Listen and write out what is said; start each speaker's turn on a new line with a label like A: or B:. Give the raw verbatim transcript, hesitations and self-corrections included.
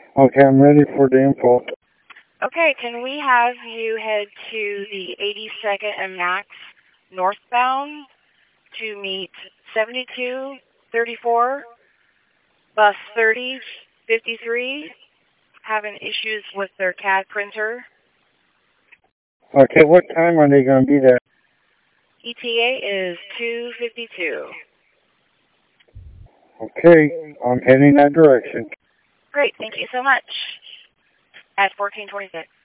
A: Okay, I'm ready for the info.
B: Okay, can we have you head to the eighty-second and Max northbound to meet seventy-two thirty-four, bus thirty fifty-three, having issues with their C A D printer.
A: Okay, what time are they going to be there?
B: E T A is two fifty-two.
A: Okay, I'm heading that direction.
B: Great, thank you so much. At fourteen twenty-six.